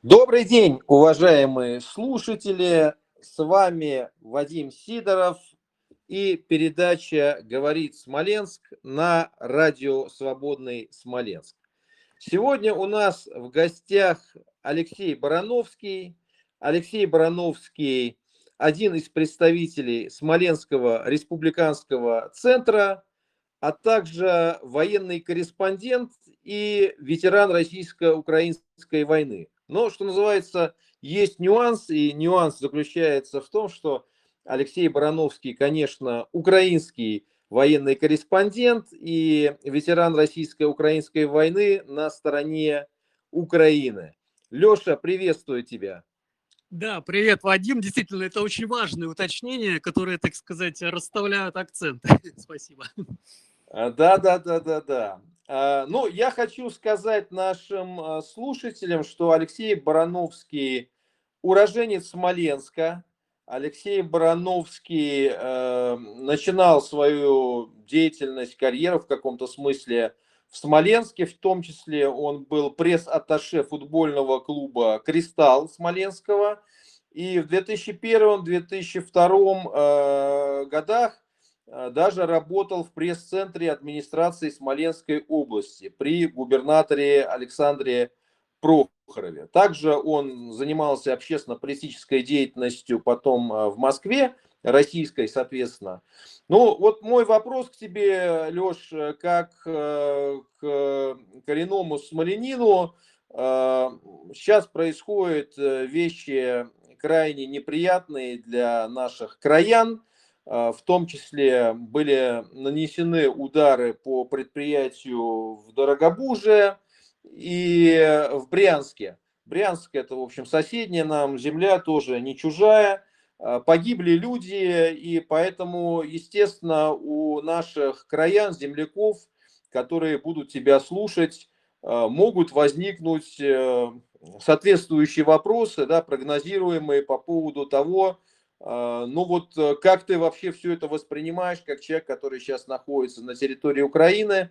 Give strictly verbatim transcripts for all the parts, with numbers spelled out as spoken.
Добрый день, уважаемые слушатели! С вами Вадим Сидоров и передача «Говорит Смоленск» на радио «Свободный Смоленск». Сегодня у нас в гостях Алексей Барановский. Алексей Барановский – один из представителей Смоленского республиканского центра, а также военный корреспондент и ветеран российско-украинской войны. Но, что называется, есть нюанс, и нюанс заключается в том, что Алексей Барановский, конечно, украинский военный корреспондент и ветеран российско-украинской войны на стороне Украины. Леша, приветствую тебя. Да, привет, Вадим. Действительно, это очень важное уточнение, которое, так сказать, расставляют акценты. Спасибо. Да, да, да, да, да. Ну, я хочу сказать нашим слушателям, что Алексей Барановский уроженец Смоленска. Алексей Барановский э, начинал свою деятельность, карьеру в каком-то смысле в Смоленске, в том числе он был пресс-атташе футбольного клуба «Кристалл» Смоленского. И в две тысячи первом — две тысячи втором э, годах даже работал в пресс-центре администрации Смоленской области при губернаторе Александре Прохорове. Также он занимался общественно-политической деятельностью потом в Москве, российской, соответственно. Ну, вот мой вопрос к тебе, Леш, как к коренному смоленину. Сейчас происходят вещи крайне неприятные для наших краян. В том числе были нанесены удары по предприятию в Дорогобуже и в Брянске. Брянск — это, в общем, соседняя нам земля, тоже не чужая. Погибли люди, и поэтому, естественно, у наших краян, земляков, которые будут тебя слушать, могут возникнуть соответствующие вопросы, да, прогнозируемые по поводу того, ну вот как ты вообще все это воспринимаешь, как человек, который сейчас находится на территории Украины,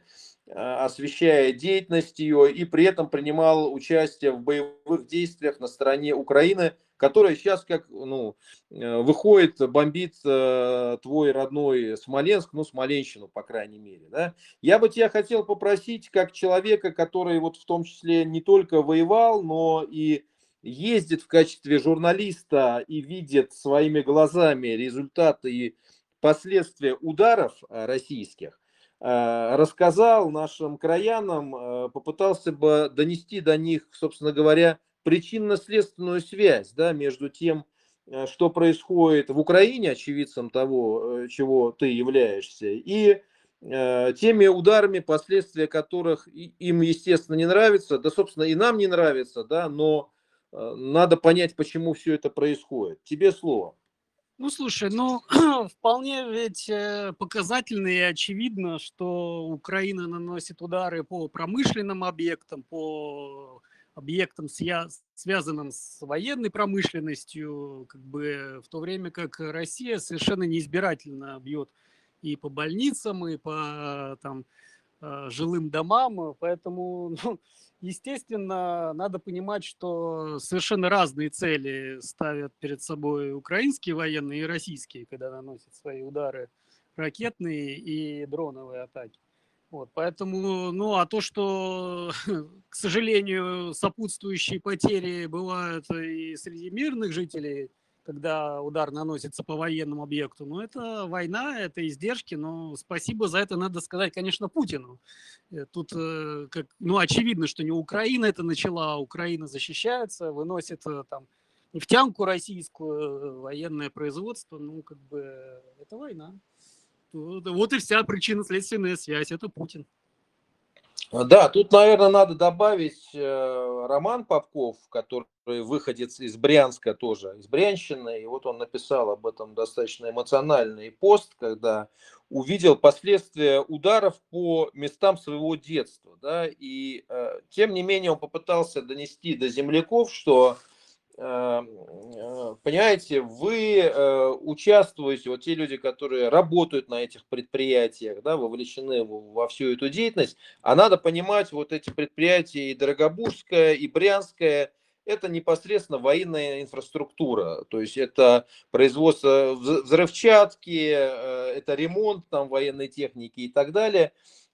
освещая деятельность ее и при этом принимал участие в боевых действиях на стороне Украины, которая сейчас как ну, выходит, бомбит твой родной Смоленск, ну Смоленщину, по крайней мере. Да? Я бы тебя хотел попросить, как человека, который вот в том числе не только воевал, но и ездит в качестве журналиста и видит своими глазами результаты и последствия ударов российских, рассказал нашим краянам, попытался бы донести до них, собственно говоря, причинно-следственную связь, да, между тем, что происходит в Украине, очевидцем того, чего ты являешься, и теми ударами, последствия которых им, естественно, не нравятся, да, собственно, и нам не нравится, да, но надо понять, почему все это происходит. Тебе слово. Ну, слушай, ну, вполне ведь показательно и очевидно, что Украина наносит удары по промышленным объектам, по объектам, связанным с военной промышленностью, как бы в то время как Россия совершенно неизбирательно бьет и по больницам, и по там, жилым домам, поэтому, ну, естественно, надо понимать, что совершенно разные цели ставят перед собой украинские военные и российские, когда наносят свои удары ракетные и дроновые атаки. Вот, поэтому, ну, а то, что, к сожалению, сопутствующие потери бывают и среди мирных жителей, когда удар наносится по военному объекту, ну, это война, это издержки, но спасибо за это надо сказать, конечно, Путину. Тут, как, ну, очевидно, что не Украина это начала, а Украина защищается, выносит там нефтянку российскую, военное производство, ну, как бы, это война. Вот и вся причинно-следственная связь, это Путин. Да, тут, наверное, надо добавить Роман Попков, который выходец из Брянска тоже, из Брянщины, и вот он написал об этом достаточно эмоциональный пост, когда увидел последствия ударов по местам своего детства, да, и тем не менее он попытался донести до земляков, что, понимаете, вы участвуете, вот те люди, которые работают на этих предприятиях, да, вовлечены во всю эту деятельность, а надо понимать, вот эти предприятия и Дорогобужское, и Брянское, это непосредственно военная инфраструктура. То есть это производство взрывчатки, это ремонт там военной техники и так далее.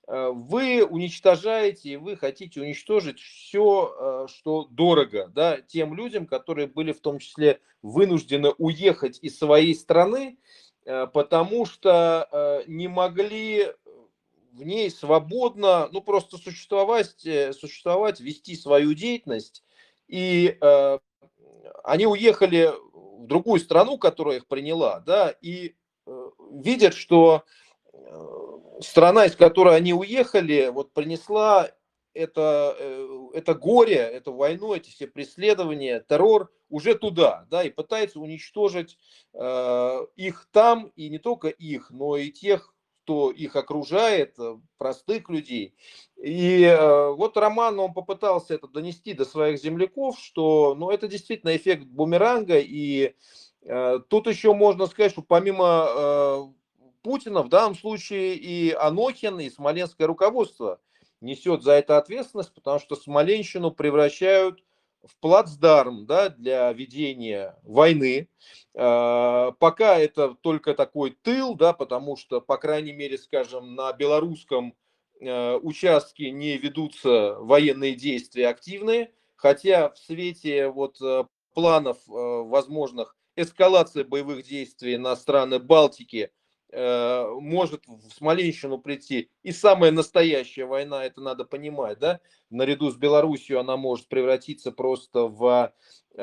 Вы уничтожаете, вы хотите уничтожить все, что дорого, да, тем людям, которые были в том числе вынуждены уехать из своей страны, потому что не могли в ней свободно, ну, просто существовать, существовать, вести свою деятельность. И э, они уехали в другую страну, которая их приняла, да, и э, видят, что э, страна, из которой они уехали, вот принесла это, э, это горе, эту войну, эти все преследования, террор уже туда, да, и пытается уничтожить э, их там, и не только их, но и тех, кто их окружает, э, простых людей. И э, вот Роман, он попытался это донести до своих земляков, что, ну, это действительно эффект бумеранга, и э, тут еще можно сказать, что помимо э, Путина, в данном случае и Анохин, и смоленское руководство несет за это ответственность, потому что Смоленщину превращают в плацдарм, да, для ведения войны. Э, Пока это только такой тыл, да, потому что, по крайней мере, скажем, на белорусском э, участке не ведутся военные действия активные, хотя в свете вот э, планов э, возможных эскалации боевых действий на страны Балтики э, может в Смоленщину прийти и самая настоящая война, это надо понимать, да, наряду с Белоруссией она может превратиться просто в э,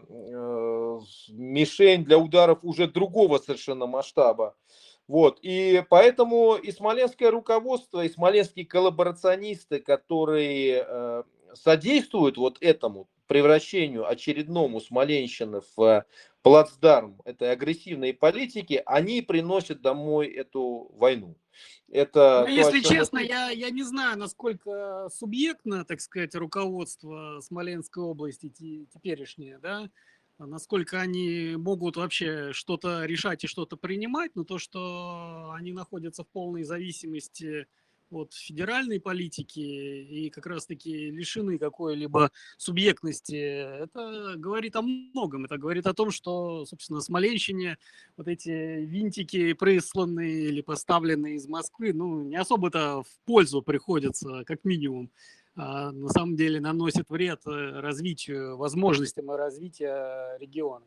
э, мишень для ударов уже другого совершенно масштаба. Вот. И поэтому и смоленское руководство, и смоленские коллаборационисты, которые э, содействуют вот этому превращению очередному Смоленщины в плацдарм этой агрессивной политики, они приносят домой эту войну. Но, Это то, о если чем мы... честно, я, я не знаю, насколько субъектно, так сказать, руководство Смоленской области те- теперешнее, да, а насколько они могут вообще что-то решать и что-то принимать, но то, что они находятся в полной зависимости от федеральной политики и как раз-таки лишены какой-либо субъектности, это говорит о многом. Это говорит о том, что, собственно, Смоленщине вот эти винтики, присланные или поставленные из Москвы, ну, не особо-то в пользу приходятся, как минимум. А на самом деле наносит вред развитию, возможностям развития региона.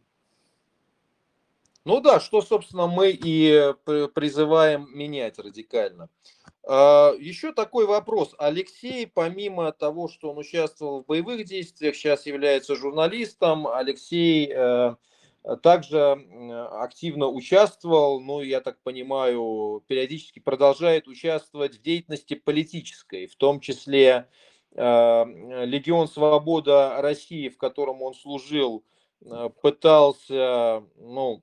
Ну да, что, собственно, мы и призываем менять радикально. Еще такой вопрос. Алексей, помимо того, что он участвовал в боевых действиях, сейчас является журналистом. Алексей э, также активно участвовал, ну, я так понимаю, периодически продолжает участвовать в деятельности политической, в том числе э, Легион Свобода России, в котором он служил, э, пытался, ну,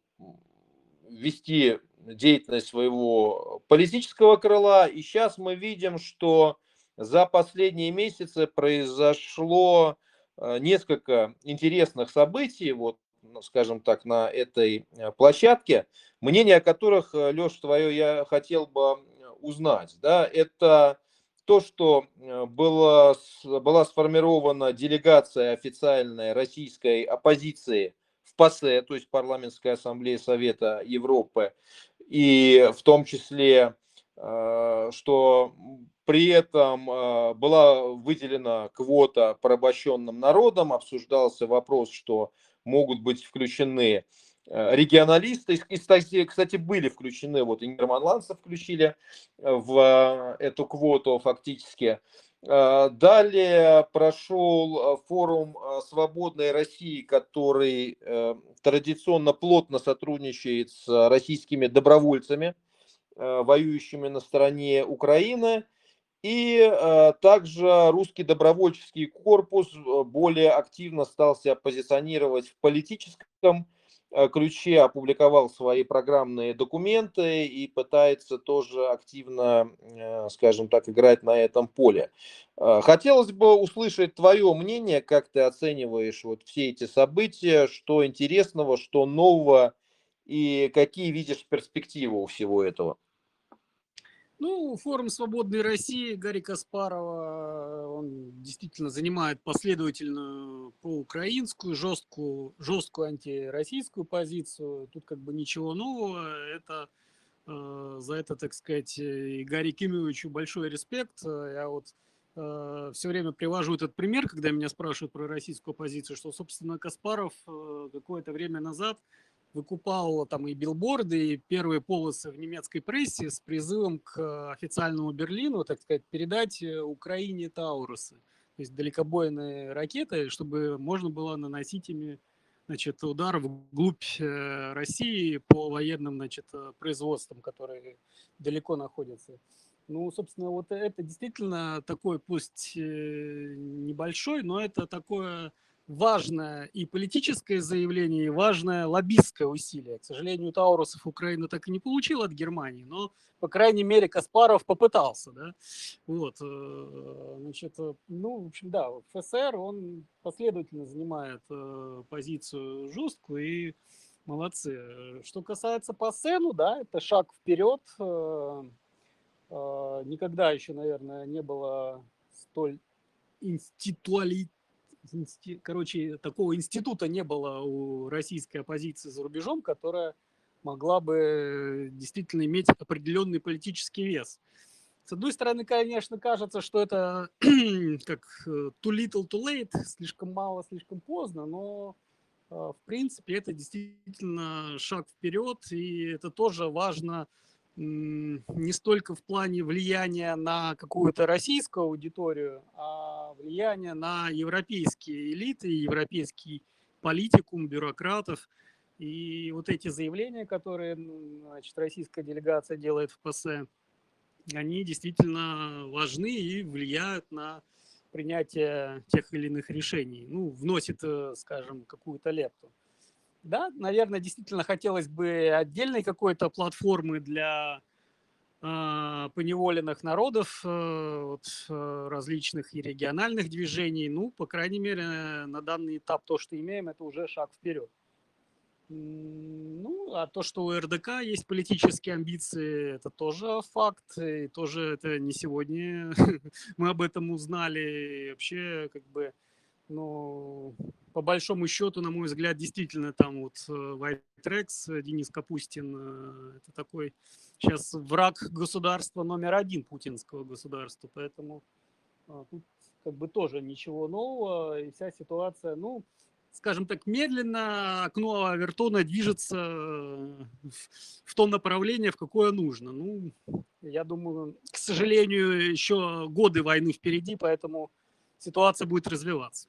вести деятельность своего политического крыла. И сейчас мы видим, что за последние месяцы произошло э, несколько интересных событий, вот, ну, скажем так, на этой э, площадке, мнение о которых, э, Леш, твое я хотел бы узнать. Да, это то, что э, было, была сформирована делегация официальной российской оппозиции в ПАСЕ, то есть Парламентской ассамблее Совета Европы, и в том числе, э, что при этом э, была выделена квота порабощенным народам, обсуждался вопрос, что могут быть включены э, регионалисты, и, кстати, кстати, были включены, вот и нидерландцы включили в эту квоту фактически. Далее прошел форум «Свободной России», который традиционно плотно сотрудничает с российскими добровольцами, воюющими на стороне Украины. И также русский добровольческий корпус более активно стал себя позиционировать в политическом ключе, опубликовал свои программные документы и пытается тоже активно, скажем так, играть на этом поле. Хотелось бы услышать твое мнение, как ты оцениваешь вот все эти события, что интересного, что нового и какие видишь перспективы у всего этого. Ну, форум «Свободной России» Гарри Каспарова, он действительно занимает последовательную проукраинскую, жесткую, жесткую антироссийскую позицию. Тут как бы ничего нового. Это э, за это, так сказать, и Гарри Кимовичу большой респект. Я вот э, все время привожу этот пример, когда меня спрашивают про российскую оппозицию, что, собственно, Каспаров э, какое-то время назад выкупал там и билборды, и первые полосы в немецкой прессе с призывом к официальному Берлину, так сказать, передать Украине Таурусы, то есть далекобойные ракеты, чтобы можно было наносить ими, значит, удар вглубь России по военным, значит, производствам, которые далеко находятся. Ну, собственно, вот это действительно такой, пусть небольшой, но это такое важное и политическое заявление, и важное лоббистское усилие. К сожалению, Таурусов Украина так и не получила от Германии, но, по крайней мере, Каспаров попытался. Да? Вот, значит, ну, в общем, да, ФСР, он последовательно занимает позицию жесткую, и молодцы. Что касается ПАСЕ, ну да, это шаг вперед. Никогда еще, наверное, не было столь институализированного, короче, такого института не было у российской оппозиции за рубежом, которая могла бы действительно иметь определенный политический вес. С одной стороны, конечно, кажется, что это как too little too late, слишком мало, слишком поздно, но в принципе это действительно шаг вперед, и это тоже важно не столько в плане влияния на какую-то российскую аудиторию, а влияние на европейские элиты, европейский политикум, бюрократов. И вот эти заявления, которые, значит, российская делегация делает в ПАСЕ, они действительно важны и влияют на принятие тех или иных решений. Ну, вносит, скажем, какую-то лепту. Да, наверное, действительно хотелось бы отдельной какой-то платформы для э, поневоленных народов, э, вот, э, различных и региональных движений. Ну, по крайней мере, на данный этап то, что имеем, это уже шаг вперед. Ну, а то, что у РДК есть политические амбиции, это тоже факт. И тоже это не сегодня мы об этом узнали. И вообще, как бы, ну, по большому счету, на мой взгляд, действительно там вот Вайтрекс, Денис Капустин, это такой сейчас враг государства номер один, путинского государства. Поэтому тут как бы тоже ничего нового. И вся ситуация, ну, скажем так, медленно окно Авертона движется в том направлении, в какое нужно. Ну, я думаю, к сожалению, еще годы войны впереди, поэтому ситуация будет развиваться.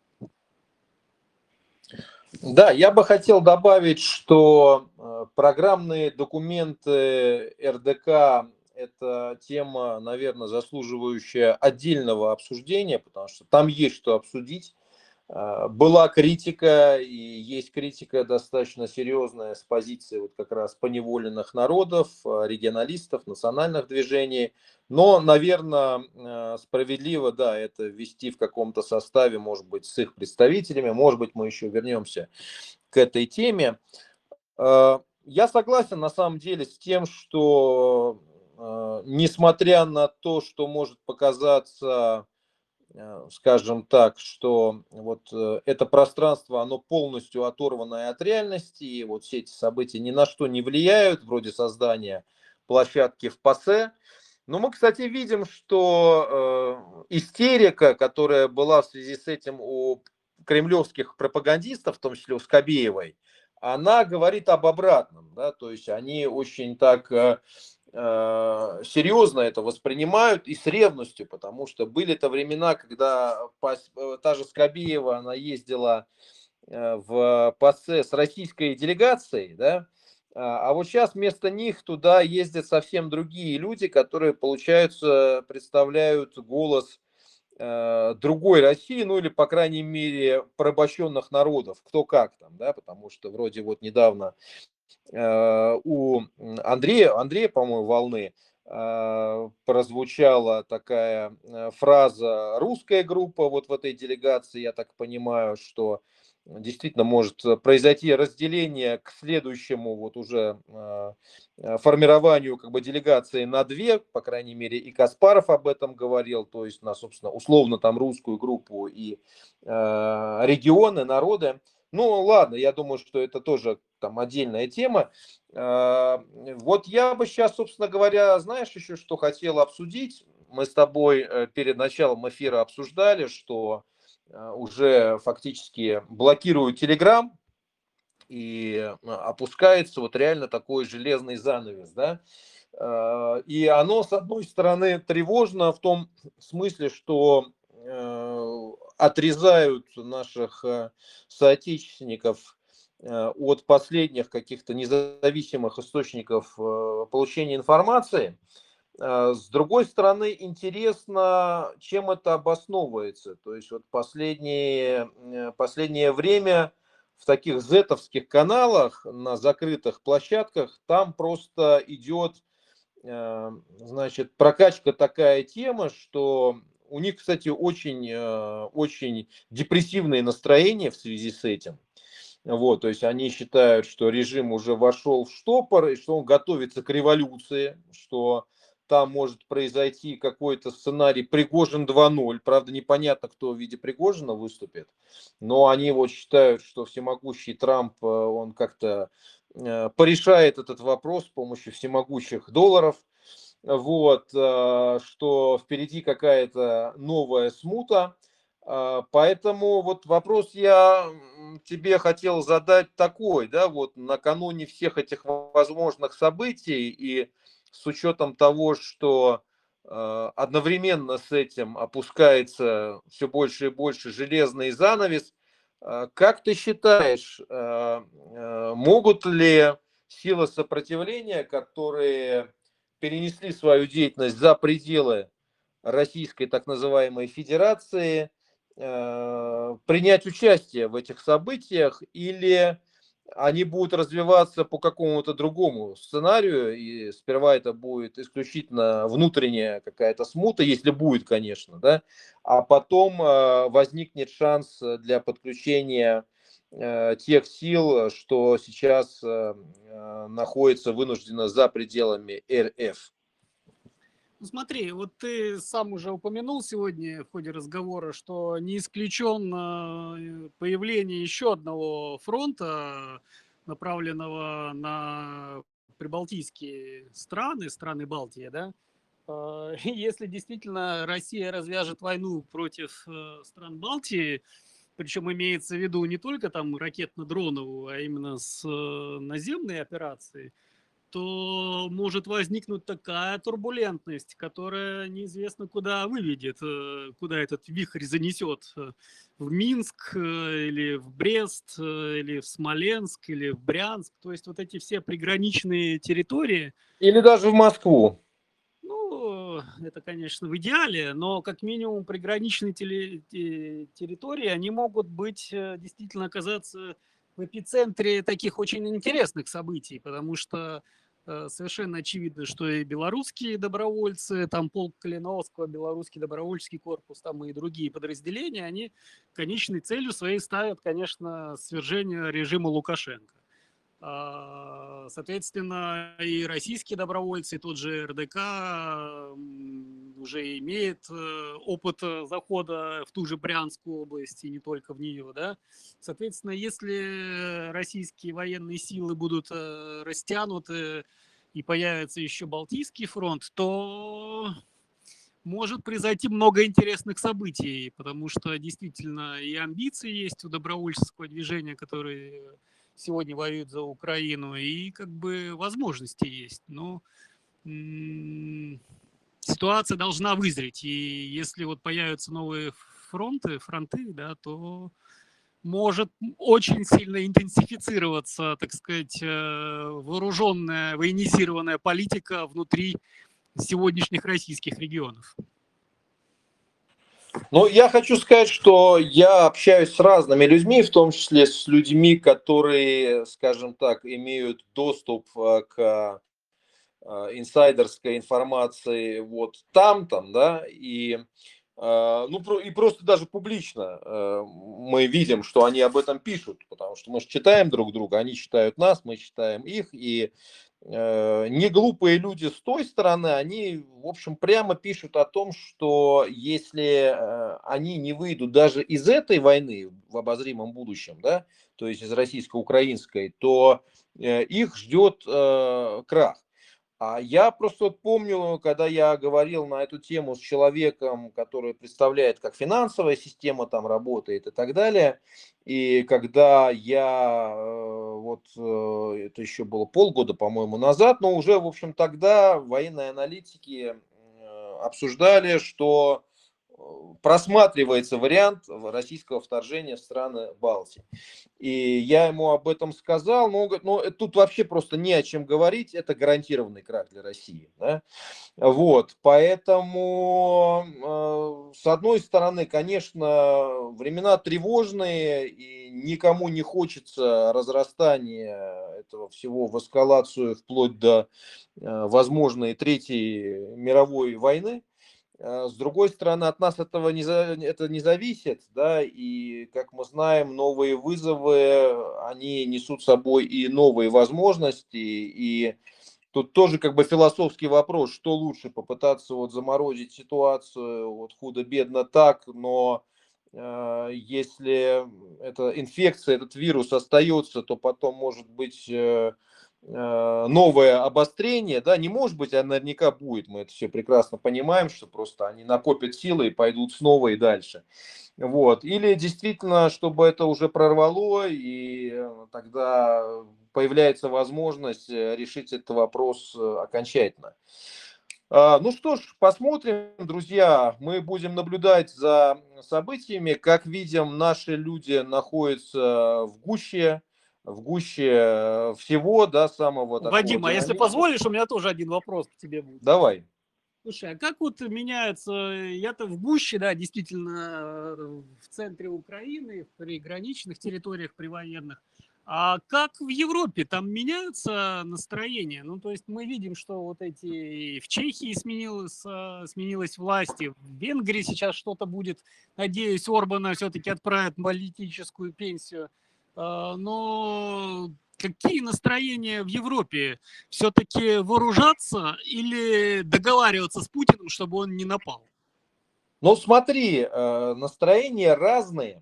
Да, я бы хотел добавить, что программные документы РДК – это тема, наверное, заслуживающая отдельного обсуждения, потому что там есть что обсудить. Была критика, и есть критика достаточно серьезная с позиции вот как раз поневоленных народов, регионалистов, национальных движений. Но, наверное, справедливо, да, это ввести в каком-то составе, может быть, с их представителями. Может быть, мы еще вернемся к этой теме. Я согласен, на самом деле, с тем, что, несмотря на то, что может показаться, скажем так, что вот это пространство, оно полностью оторванное от реальности, и вот все эти события ни на что не влияют, вроде создания площадки в ПАСЕ. Но мы, кстати, видим, что э, истерика, которая была в связи с этим у кремлевских пропагандистов, в том числе у Скобеевой, она говорит об обратном. Да? То есть они очень так... Э, серьезно это воспринимают и с ревностью, потому что были-то времена, когда та же Скобеева, она ездила в ПАСЕ с российской делегацией, да, а вот сейчас вместо них туда ездят совсем другие люди, которые, получается, представляют голос другой России, ну или, по крайней мере, порабощенных народов, кто как там, да, потому что вроде вот недавно у Андрея, Андрея, по-моему, Волны прозвучала такая фраза: русская группа вот в этой делегации, я так понимаю, что действительно может произойти разделение к следующему вот уже формированию как бы делегации на две, по крайней мере, и Каспаров об этом говорил, то есть на, собственно, условно там русскую группу и э, регионы, народы. Ну, ладно, я думаю, что это тоже там отдельная тема. Э, вот я бы сейчас, собственно говоря, знаешь еще, что хотел обсудить? Мы с тобой перед началом эфира обсуждали, что уже фактически блокируют Telegram, и опускается вот реально такой железный занавес, да. И оно, с одной стороны, тревожно в том смысле, что отрезают наших соотечественников от последних каких-то независимых источников получения информации. С другой стороны, интересно, чем это обосновывается. То есть вот последнее, последнее время в таких зетовских каналах на закрытых площадках там просто идет, значит, прокачка такая тема, что у них, кстати, очень, очень депрессивные настроения в связи с этим. Вот, то есть они считают, что режим уже вошел в штопор, и что он готовится к революции, что там может произойти какой-то сценарий Пригожин два ноль. Правда, непонятно, кто в виде Пригожина выступит, но они вот считают, что всемогущий Трамп, он как-то порешает этот вопрос с помощью всемогущих долларов. Вот, что впереди какая-то новая смута. Поэтому вот вопрос я тебе хотел задать такой, да, вот накануне всех этих возможных событий и с учетом того, что одновременно с этим опускается все больше и больше железный занавес, как ты считаешь, могут ли силы сопротивления, которые перенесли свою деятельность за пределы Российской так называемой Федерации, принять участие в этих событиях, или они будут развиваться по какому-то другому сценарию, и сперва это будет исключительно внутренняя какая-то смута, если будет, конечно, да, а потом возникнет шанс для подключения тех сил, что сейчас находится вынужденно за пределами эр эф. Ну, смотри, вот ты сам уже упомянул сегодня в ходе разговора, что не исключено появление еще одного фронта, направленного на прибалтийские страны, страны Балтии, да? Если действительно Россия развяжет войну против стран Балтии, причем имеется в виду не только там ракетно-дроновую, а именно с наземной операцией, то может возникнуть такая турбулентность, которая неизвестно куда выведет, куда этот вихрь занесет. В Минск или в Брест, или в Смоленск, или в Брянск. То есть вот эти все приграничные территории. Или даже в Москву. Ну, это, конечно, в идеале, но как минимум приграничные территории, они могут быть, действительно оказаться в эпицентре таких очень интересных событий, потому что совершенно очевидно, что и белорусские добровольцы, там полк Калиновского, белорусский добровольческий корпус, там и другие подразделения, они конечной целью своей ставят, конечно, свержение режима Лукашенко. Соответственно, и российские добровольцы, и тот же эр дэ ка уже имеет опыт захода в ту же Брянскую область, и не только в нее, да. Соответственно, если российские военные силы будут растянуты и появится еще Балтийский фронт, то может произойти много интересных событий, потому что действительно и амбиции есть у добровольческого движения, которые сегодня воюют за Украину, и как бы возможности есть. Но м- ситуация должна вызреть, и если вот появятся новые фронты, фронты, да, то может очень сильно интенсифицироваться, так сказать, вооруженная, военизированная политика внутри сегодняшних российских регионов. Ну, я хочу сказать, что я общаюсь с разными людьми, в том числе с людьми, которые, скажем так, имеют доступ к инсайдерской информации вот там, там, да, и Ну, и просто даже публично мы видим, что они об этом пишут, потому что мы же читаем друг друга, они читают нас, мы читаем их, и не глупые люди с той стороны, они, в общем, прямо пишут о том, что если они не выйдут даже из этой войны в обозримом будущем, да, то есть из российско-украинской, то их ждет крах. А я просто вот помню, когда я говорил на эту тему с человеком, который представляет, как финансовая система там работает и так далее, и когда я, вот это еще было полгода, по-моему, назад, но уже, в общем, тогда военные аналитики обсуждали, что просматривается вариант российского вторжения в страны Балтии. И я ему об этом сказал, но он говорит, ну тут вообще просто не о чем говорить, это гарантированный крах для России. Да? Вот, поэтому, э, с одной стороны, конечно, времена тревожные, и никому не хочется разрастания этого всего в эскалацию вплоть до э, возможной Третьей мировой войны. С другой стороны, от нас этого не, за, это не зависит, да, и, как мы знаем, новые вызовы, они несут с собой и новые возможности, и тут тоже как бы философский вопрос, что лучше, попытаться вот заморозить ситуацию, вот худо-бедно так, но э, если эта инфекция, этот вирус остается, то потом может быть... Э, новое обострение, да, не может быть, а наверняка будет, мы это все прекрасно понимаем, что просто они накопят силы и пойдут снова и дальше. Вот. Или действительно, чтобы это уже прорвало, и тогда появляется возможность решить этот вопрос окончательно. Ну что ж, посмотрим, друзья. Мы будем наблюдать за событиями. Как видим, наши люди находятся в гуще, в гуще всего, да, самого такого Вадим, а если динамичного. позволишь, у меня тоже один вопрос к тебе будет. Давай. Слушай, а как вот меняется, я-то в гуще, да, действительно, в центре Украины, в приграничных территориях привоенных, а как в Европе, там меняются настроения? Ну, то есть мы видим, что вот эти, в Чехии сменилось, сменилась власть, и в Венгрии сейчас что-то будет, надеюсь, Орбана все-таки отправят в политическую пенсию, но... Какие настроения в Европе? Все-таки вооружаться или договариваться с Путиным, чтобы он не напал? Ну, смотри, настроения разные.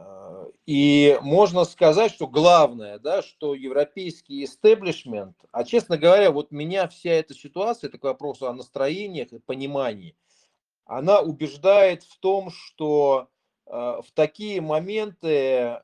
И можно сказать, что главное, да, что европейский истеблишмент, а честно говоря, вот меня вся эта ситуация, такой вопрос о настроениях и понимании, она убеждает в том, что в такие моменты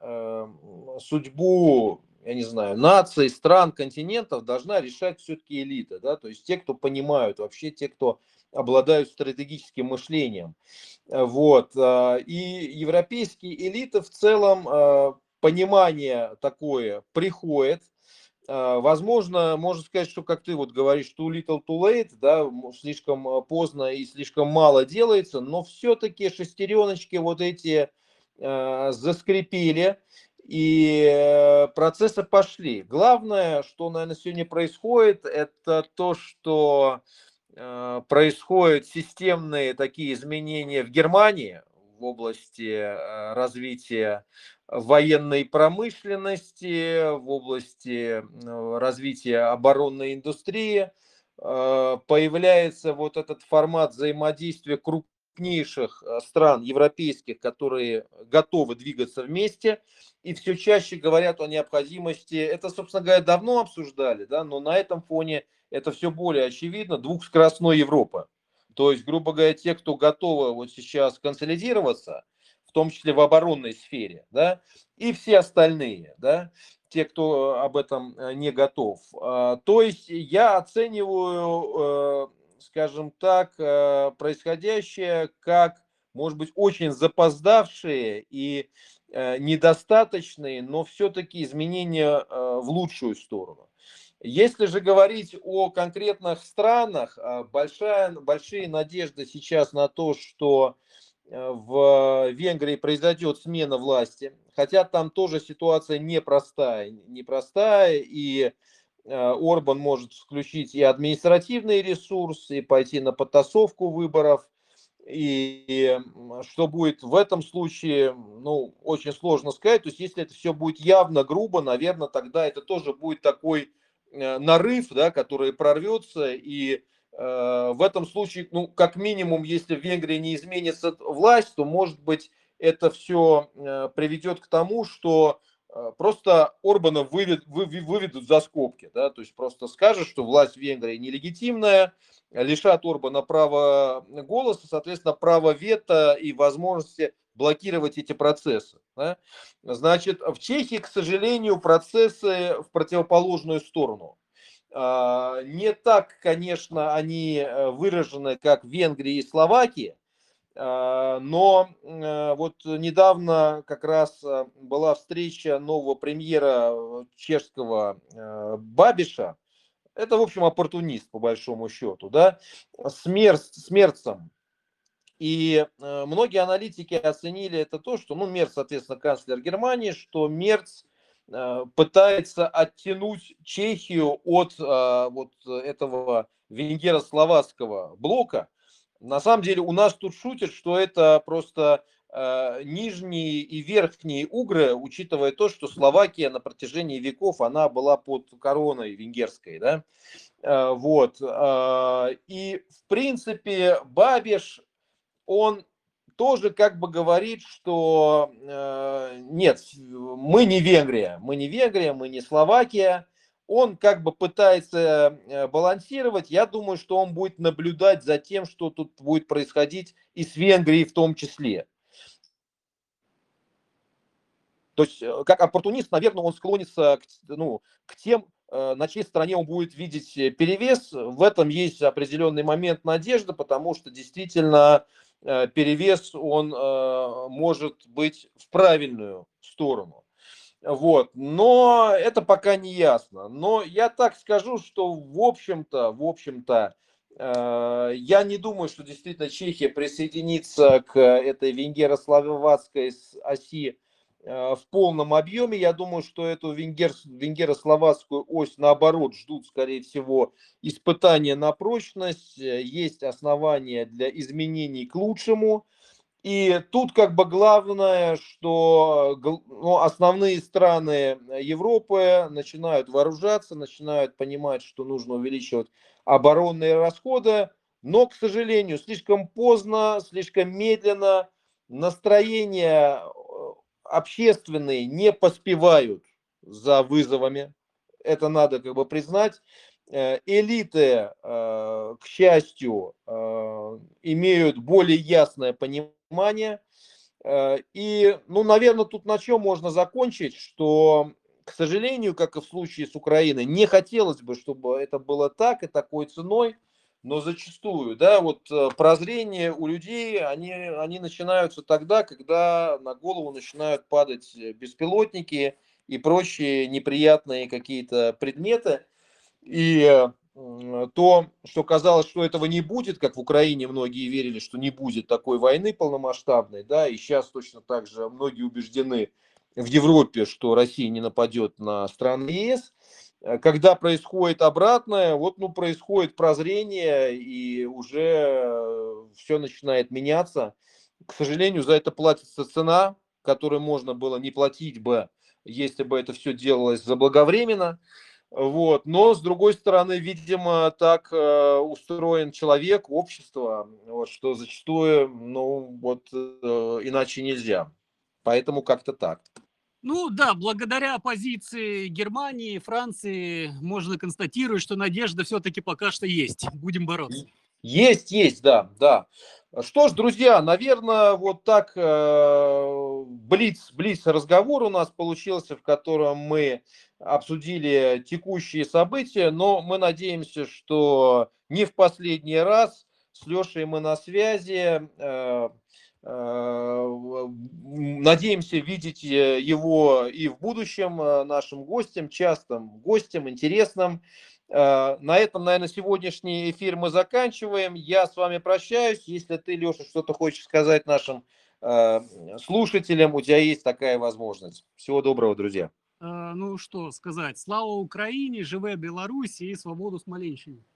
судьбу, я не знаю, наций, стран, континентов должна решать все-таки элита, да, то есть те, кто понимают, вообще те, кто обладают стратегическим мышлением. Вот. И европейские элиты в целом понимание такое приходит. Возможно, можно сказать, что, как ты вот говоришь, too little too late, да, слишком поздно и слишком мало делается, но все-таки шестереночки вот эти э, заскрепили, и процессы пошли. Главное, что, наверное, сегодня происходит, это то, что э, происходят системные такие изменения в Германии в области э, развития военной промышленности, в области развития оборонной индустрии. Появляется вот этот формат взаимодействия крупнейших стран европейских, которые готовы двигаться вместе, и все чаще говорят о необходимости, это, собственно говоря, давно обсуждали, да, но на этом фоне это все более очевидно, двухскоростной Европы. То есть, грубо говоря, те, кто готовы вот сейчас консолидироваться, в том числе в оборонной сфере, да, и все остальные, да, те, кто об этом не готов. То есть я оцениваю, скажем так, происходящее как, может быть, очень запоздавшие и недостаточные, но все-таки изменения в лучшую сторону. Если же говорить о конкретных странах, большая, большие надежды сейчас на то, что в Венгрии произойдет смена власти, хотя там тоже ситуация непростая, непростая, и Орбан может включить и административный ресурс, и пойти на подтасовку выборов, И что будет в этом случае, ну, очень сложно сказать. То есть, если это все будет явно грубо, наверное, тогда это тоже будет такой нарыв, да, который прорвется. И э, в этом случае, ну, как минимум, если в Венгрии не изменится власть, то, может быть, это все э, приведет к тому, что э, просто Орбана вывед, вы, выведут за скобки. Да, то есть, просто скажут, что власть в Венгрии нелегитимная, лишат Орбана права голоса, соответственно, права вето и возможности блокировать эти процессы. Да? Значит, в Чехии, к сожалению, процессы в противоположную сторону. Не так, конечно, они выражены, как в Венгрии и Словакии, но вот недавно как раз была встреча нового премьера чешского Бабиша. Это, в общем, оппортунист, по большому счету, да, с, Мерц, с Мерцем. И э, многие аналитики оценили это то, что, ну, Мерц, соответственно, канцлер Германии, что Мерц э, пытается оттянуть Чехию от э, вот этого венгеро-словацкого блока. На самом деле у нас тут шутят, что это просто э, нижние и верхние угры, учитывая то, что Словакия на протяжении веков, она была под короной венгерской, да. Э, вот. Э, и, в принципе, Бабиш, он тоже как бы говорит, что э, нет, мы не Венгрия, мы не Венгрия, мы не Словакия. Он как бы пытается э, балансировать. Я думаю, что он будет наблюдать за тем, что тут будет происходить и с Венгрией в том числе. То есть, э, как оппортунист, наверное, он склонится к, ну, к тем, э, на чьей стороне он будет видеть перевес. В этом есть определенный момент надежды, потому что действительно э, перевес, он э, может быть в правильную сторону. Вот. Но это пока не ясно. Но я так скажу, что в общем-то, в общем-то, э, я не думаю, что действительно Чехия присоединится к этой венгеро-словацкой оси в полном объеме. Я думаю, что эту венгер, венгеро-словацкую ось, наоборот, ждут, скорее всего, испытания на прочность. Есть основания для изменений к лучшему. И тут как бы главное, что ну, основные страны Европы начинают вооружаться, начинают понимать, что нужно увеличивать оборонные расходы. Но, к сожалению, слишком поздно, слишком медленно. Настроения общественные не поспевают за вызовами. Это надо как бы признать. Элиты, к счастью, имеют более ясное понимание. И, ну, наверное, тут на чем можно закончить, что, к сожалению, как и в случае с Украиной, не хотелось бы, чтобы это было так и такой ценой, но зачастую, да, вот прозрение у людей, они, они начинаются тогда, когда на голову начинают падать беспилотники и прочие неприятные какие-то предметы. И то, что казалось, что этого не будет, как в Украине многие верили, что не будет такой войны полномасштабной, да, и сейчас точно так же многие убеждены в Европе, что Россия не нападет на страны ЕС. Когда происходит обратное, вот, ну, происходит прозрение, и уже все начинает меняться. К сожалению, за это платится цена, которую можно было не платить бы, если бы это все делалось заблаговременно. Вот. Но, с другой стороны, видимо, так э, устроен человек, общество, вот, что зачастую, ну, вот, э, иначе нельзя. Поэтому как-то так. Ну да, благодаря позиции Германии, Франции можно констатировать, что надежда все-таки пока что есть. Будем бороться. Есть, есть, да, да. Что ж, друзья, наверное, вот так э, блиц, блиц разговор у нас получился, в котором мы обсудили текущие события, но мы надеемся, что не в последний раз. С Лешей мы на связи. Э, э, надеемся видеть его и в будущем нашим гостем, частым гостем, интересным. На этом, наверное, сегодняшний эфир мы заканчиваем. Я с вами прощаюсь. Если ты, Леша, что-то хочешь сказать нашим э, слушателям, у тебя есть такая возможность. Всего доброго, друзья. Ну что сказать, слава Украине, живе Беларусь и свободу Смоленщине.